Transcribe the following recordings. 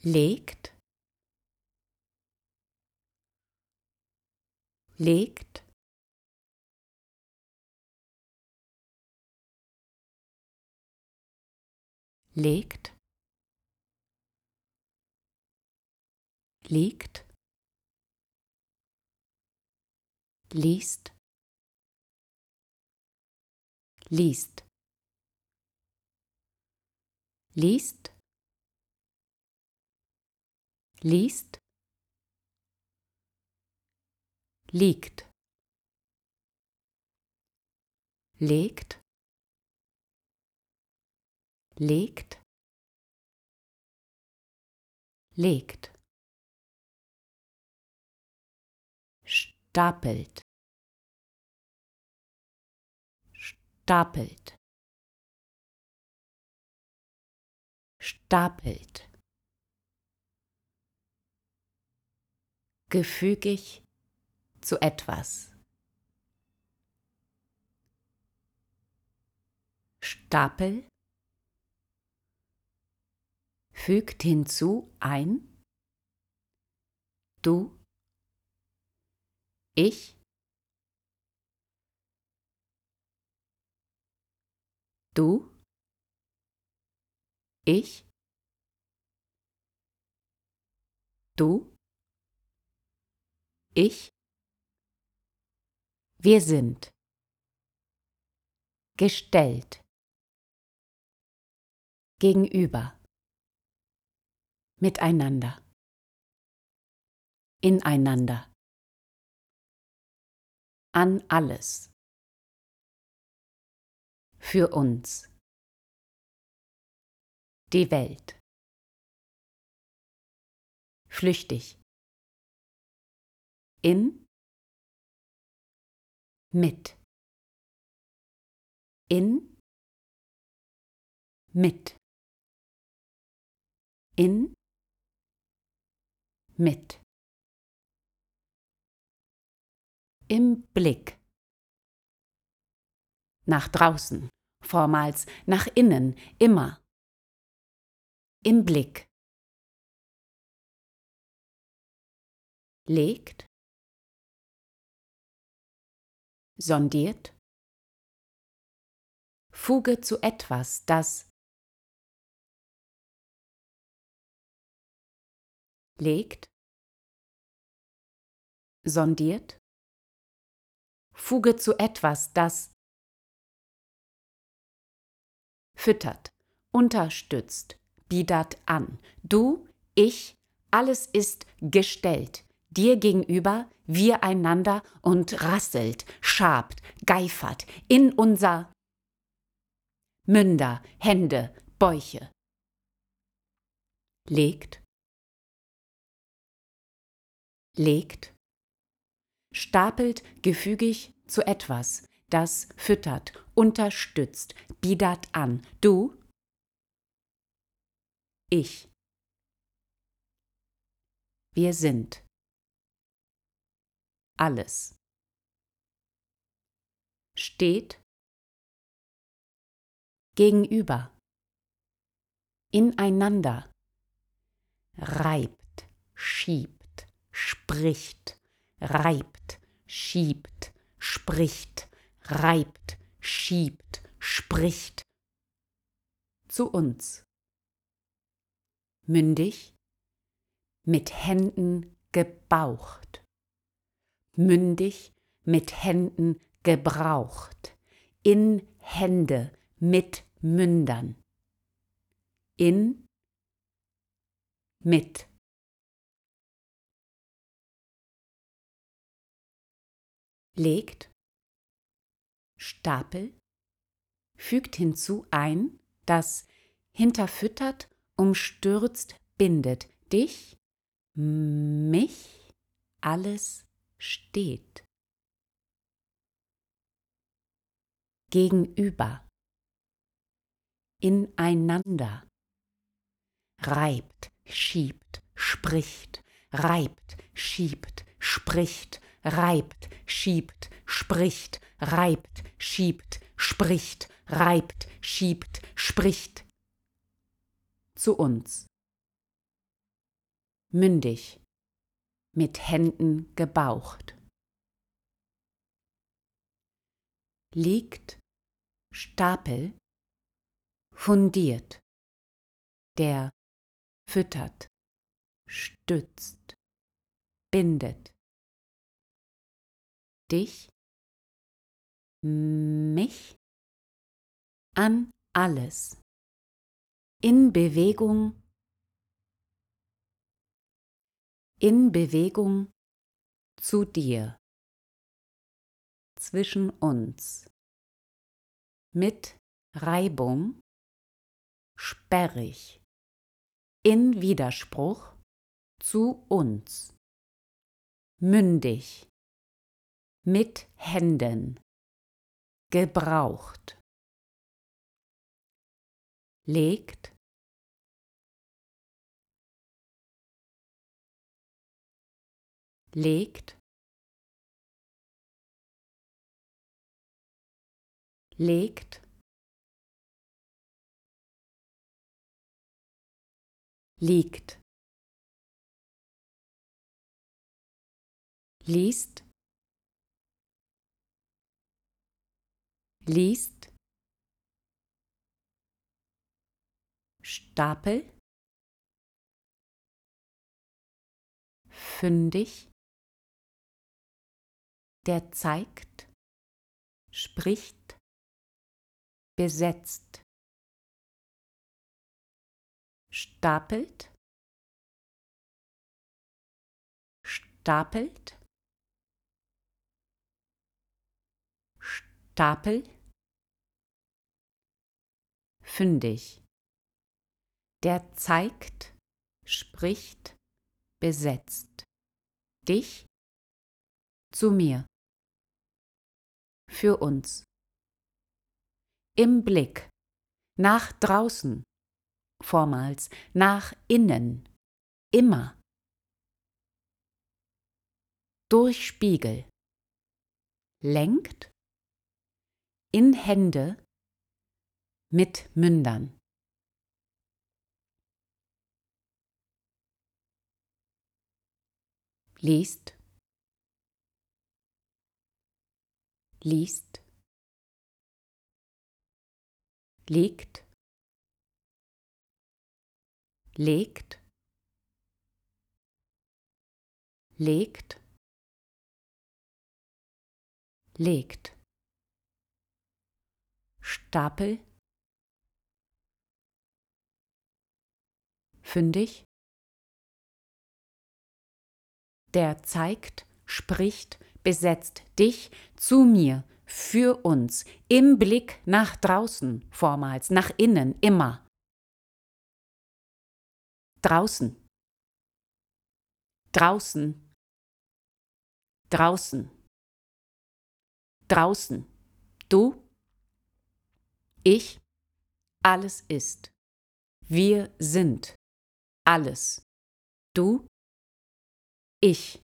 legt, legt, legt, liegt, liest, liest, liest, liest, liegt, legt, legt, legt, stapelt, stapelt, stapelt, gefügig zu etwas, Stapel, fügt hinzu ein, du, ich, du, ich, du, ich, wir sind, gestellt, gegenüber, miteinander, ineinander, an alles, für uns, die Welt, flüchtig, in, mit, in, mit, in, mit, im Blick, nach draußen, vormals nach innen, immer, im Blick, legt, sondiert, Fuge zu etwas, das legt, sondiert, Fuge zu etwas, das füttert, unterstützt, biedert an. Du, ich, alles ist gestellt, dir gegenüber, wir einander und rasselt, schabt, geifert in unser Münder, Hände, Bäuche. Legt, legt, stapelt gefügig zu etwas, das füttert, unterstützt, biedert an. Du, ich, wir sind, alles. Steht, gegenüber, ineinander, reibt, schiebt, spricht, reibt, schiebt, spricht, reibt, schiebt, spricht, zu uns. Mündig, mit Händen gebaucht, mündig, mit Händen gebraucht, in Hände, mit Mündern, in, mit. Legt, Stapel, fügt hinzu ein, das hinterfüttert, umstürzt, bindet, dich, mich, alles steht. Gegenüber, ineinander, reibt, schiebt, spricht, reibt, schiebt, spricht, reibt, schiebt, spricht, reibt, schiebt, spricht, reibt, schiebt, spricht. Zu uns. mündig, mit Händen gebaucht. Liegt, Stapel, fundiert, der füttert, stützt, bindet. Dich, mich, an alles, in Bewegung zu dir, zwischen uns, mit Reibung, sperrig, in Widerspruch zu uns, mündig, mit Händen, gebraucht, legt, legt, legt, liegt, liest, liest, Stapel, fündig, der zeigt, spricht, besetzt, stapelt, stapelt, Stapel, fündig, der zeigt, spricht, besetzt, dich zu mir, für uns, im Blick, nach draußen, vormals, nach innen, immer, durch Spiegel, lenkt, in Hände, mit Mündern. Liest, liest, liegt, legt, legt, legt, Stapel, fündig, der zeigt, spricht, besetzt dich zu mir, für uns, im Blick nach draußen, vormals, nach innen, immer. Draußen, draußen, draußen, draußen, du, ich, alles ist. Wir sind alles. Du, ich.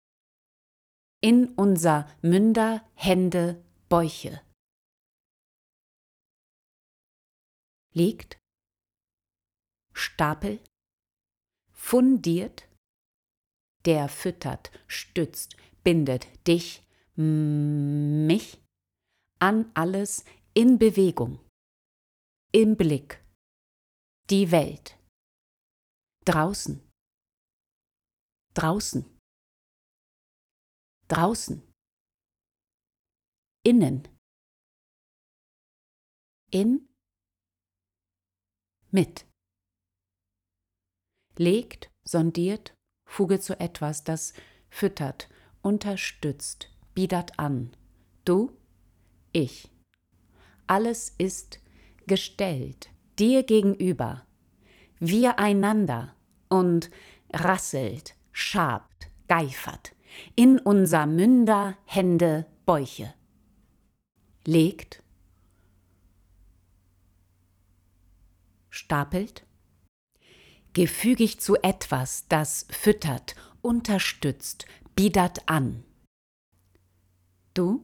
In unser Münder, Hände, Bäuche. Liegt, Stapel, fundiert, der füttert, stützt, bindet dich, mich, an alles in Bewegung, im Blick, die Welt. Draußen, draußen, draußen, innen, in, mit. Legt, sondiert, Fuge zu etwas, das füttert, unterstützt, biedert an. Du, ich. Alles ist gestellt, dir gegenüber, wir einander und rasselt, schabt, geifert, in unser Münder, Hände, Bäuche. Legt, stapelt, gefügig zu etwas, das füttert, unterstützt, biedert an. Du,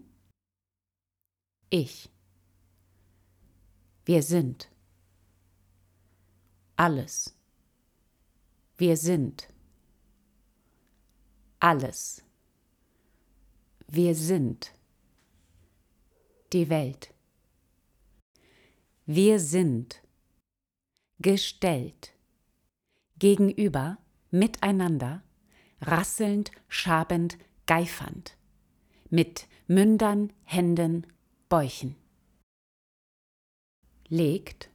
ich. Wir sind alles. Wir sind alles. Wir sind die Welt. Wir sind gestellt, gegenüber, miteinander, rasselnd, schabend, geifernd, mit Mündern, Händen, Bäuchen. Legt,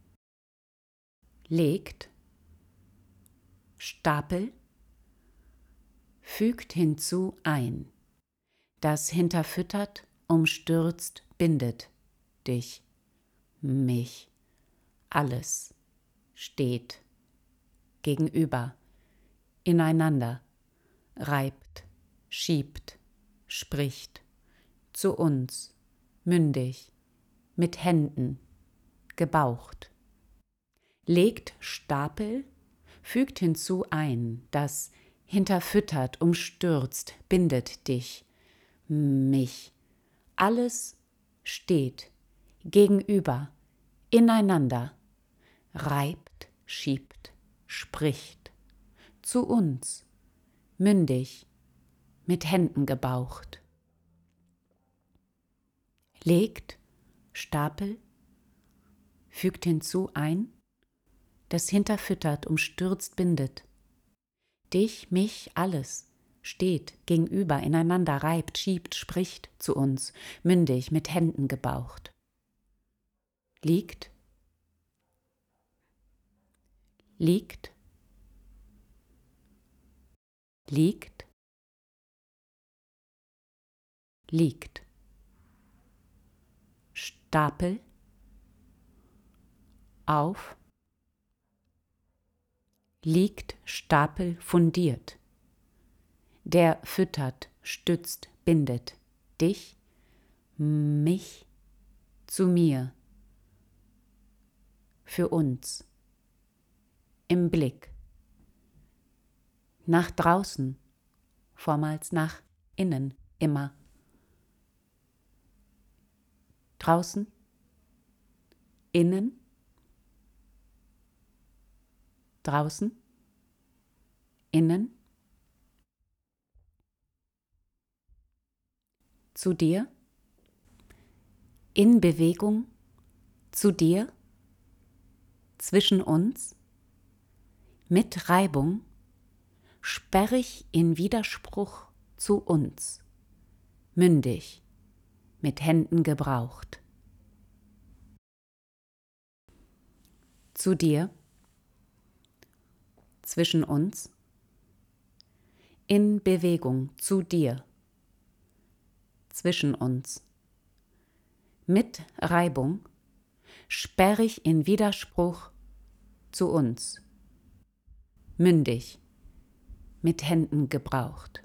Stapel, fügt hinzu ein, das hinterfüttert, umstürzt, bindet dich, mich, alles, steht, gegenüber, ineinander, reibt, schiebt, spricht, zu uns, mündig, mit Händen, gebaucht. Legt Stapel, fügt hinzu ein, das hinterfüttert, umstürzt, bindet dich, mich. Alles steht, gegenüber, ineinander, reibt, schiebt, spricht, zu uns, mündig, mit Händen gebaucht. Legt Stapel, fügt hinzu ein, das hinterfüttert, umstürzt, bindet. Dich, mich, alles, steht, gegenüber, ineinander, reibt, schiebt, spricht, zu uns, mündig, mit Händen gebaucht. Liegt, liegt, liegt, liegt. Stapel, auf, liegt, Stapel, fundiert. Der füttert, stützt, bindet. Dich, mich, zu mir, für uns, im Blick. Nach draußen, vormals nach innen, immer. Draußen, innen, draußen, innen, zu dir, in Bewegung, zu dir, zwischen uns, mit Reibung, sperrig in Widerspruch zu uns, mündig, mit Händen gebraucht. Zu dir, zwischen uns, in Bewegung, zu dir, zwischen uns, mit Reibung, sperrig in Widerspruch zu uns, mündig, mit Händen gebraucht.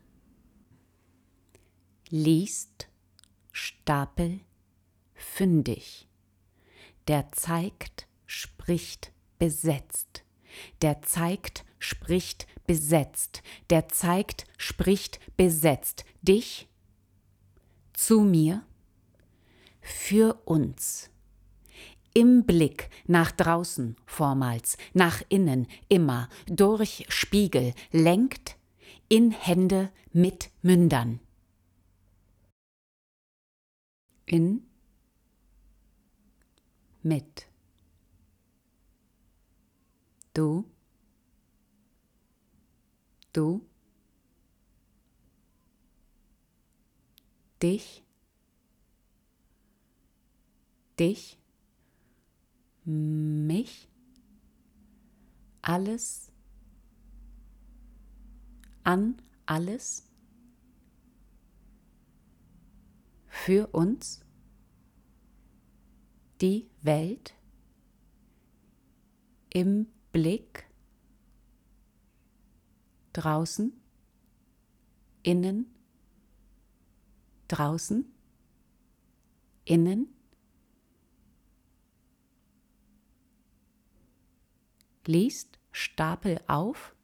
Liest, Stapel, fündig, der zeigt, spricht, besetzt, der zeigt, spricht, besetzt, der zeigt, spricht, besetzt, dich, zu mir, für uns, im Blick nach draußen vormals, nach innen immer, durch Spiegel, lenkt, in Hände mit Mündern. In, mit. Du, dich, mich, alles, an alles, für uns, die Welt, im Blick, draußen, innen, draußen, innen, liest Stapel auf,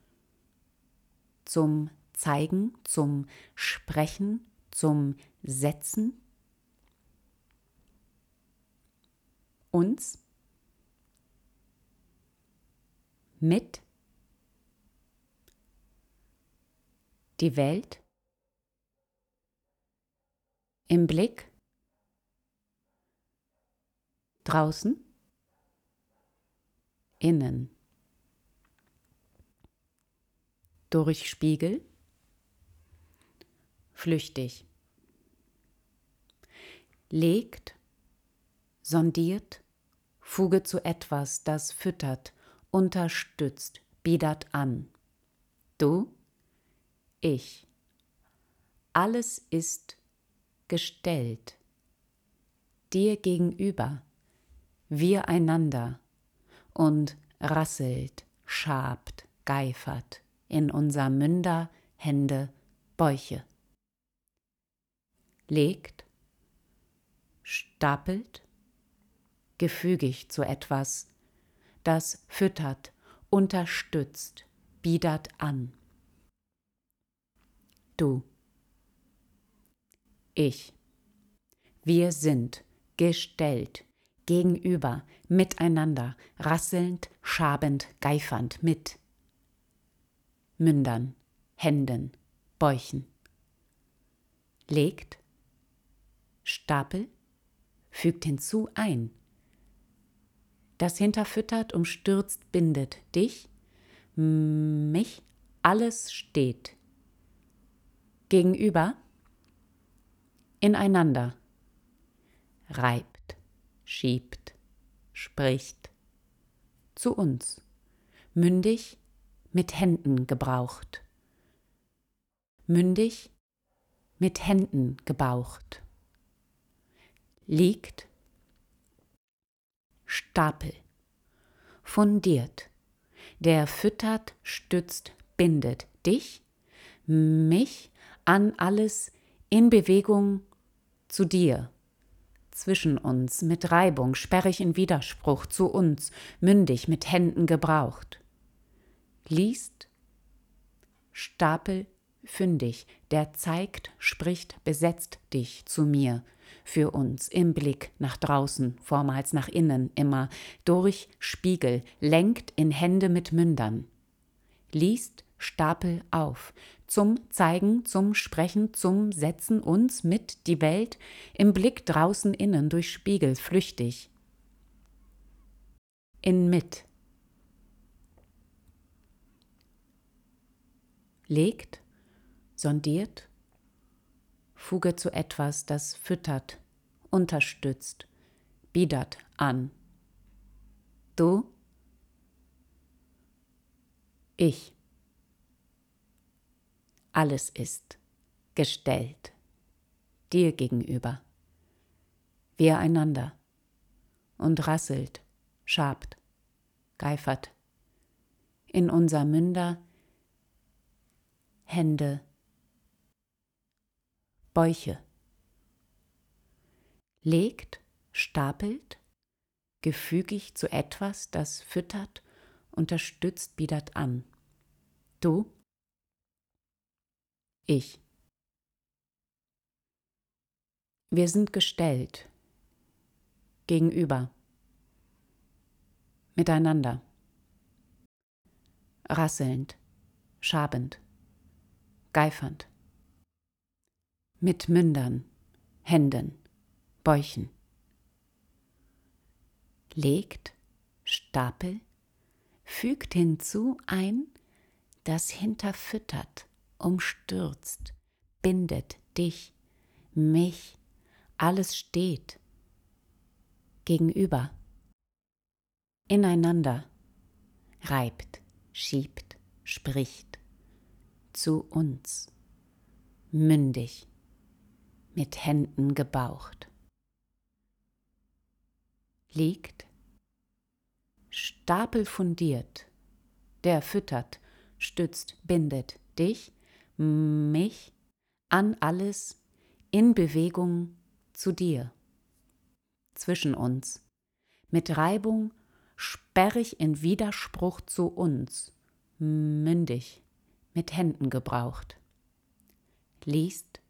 zum Zeigen, zum Sprechen, zum Setzen, uns, mit, Die Welt im Blick, draußen, innen, durch Spiegel, flüchtig, legt, sondiert, Fuge zu etwas, das füttert, unterstützt, biedert an. Du, ich, alles ist gestellt, dir gegenüber, wir einander, und rasselt, schabt, geifert in unser Münder, Hände, Bäuche. Legt, stapelt, gefügig zu etwas, das füttert, unterstützt, biedert an. Du, ich, wir sind gestellt, gegenüber, miteinander, rasselnd, schabend, geifernd, mit Mündern, Händen, Bäuchen. Legt, stapel, fügt hinzu ein. Das hinterfüttert, umstürzt, bindet dich, mich, alles steht. Gegenüber, ineinander, reibt, schiebt, spricht, zu uns, mündig, mit Händen gebraucht, mündig, mit Händen gebaucht, liegt, Stapel, fundiert, der füttert, stützt, bindet dich, mich, an alles, in Bewegung zu dir, zwischen uns, mit Reibung, sperrig in Widerspruch, zu uns, mündig, mit Händen gebraucht. Liest, Stapel, fündig, der zeigt, spricht, besetzt dich zu mir, für uns, im Blick, nach draußen, vormals nach innen, immer, durch Spiegel, lenkt in Hände mit Mündern. Liest, Stapel auf, zum Zeigen, zum Sprechen, zum Setzen uns mit die Welt, im Blick draußen innen, durch Spiegel, flüchtig. In mit. Legt, sondiert, Fuge zu etwas, das füttert, unterstützt, biedert an. Du, ich. Alles ist gestellt, dir gegenüber, wir einander, und rasselt, schabt, geifert, in unser Münder, Hände, Bäuche. Legt, stapelt, gefügig zu etwas, das füttert, unterstützt, biedert an. Du, ich. Wir sind gestellt, gegenüber, miteinander, rasselnd, schabend, geifernd, mit Mündern, Händen, Bäuchen. Legt, Stapel, fügt hinzu ein, das hinterfüttert, umstürzt, bindet dich, mich, alles steht, gegenüber, ineinander, reibt, schiebt, spricht, zu uns, mündig, mit Händen gebaucht. Liegt, Stapel fundiert, der füttert, stützt, bindet dich, mich, an alles, in Bewegung zu dir, zwischen uns, mit Reibung, sperrig in Widerspruch zu uns, mündig, mit Händen gebraucht. Liest,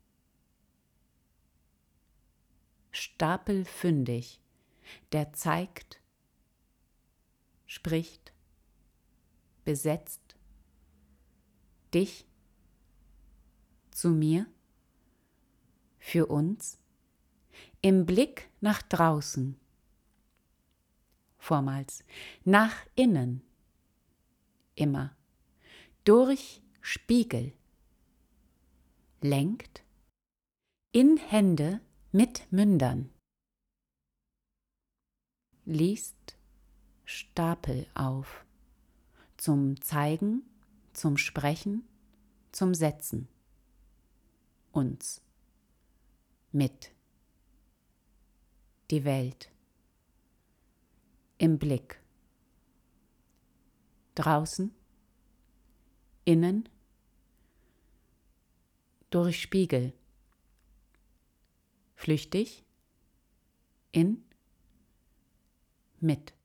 Stapel fündig, der zeigt, spricht, besetzt, dich, zu mir, für uns, im Blick nach draußen, vormals nach innen, immer, durch Spiegel, lenkt, in Hände mit Mündern, liest Stapel auf, zum Zeigen, zum Sprechen, zum Setzen, uns, mit, die Welt, im Blick, draußen, innen, durch Spiegel, flüchtig, in, mit.